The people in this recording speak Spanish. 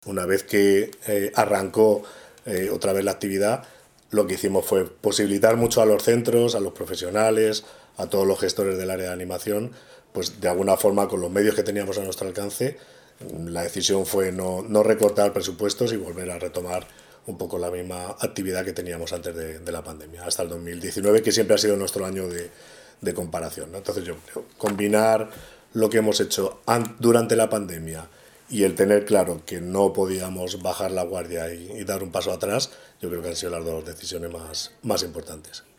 Una vez que arrancó otra vez la actividad, lo que hicimos fue posibilitar mucho a los centros, a los profesionales, a todos los gestores del área de animación, pues de alguna forma con los medios que teníamos a nuestro alcance, la decisión fue no recortar presupuestos y volver a retomar un poco la misma actividad que teníamos antes de la pandemia, hasta el 2019, que siempre ha sido nuestro año de comparación, ¿no? Entonces yo creo, combinar lo que hemos hecho durante la pandemia y el tener claro que no podíamos bajar la guardia y dar un paso atrás, yo creo que han sido las dos decisiones más importantes.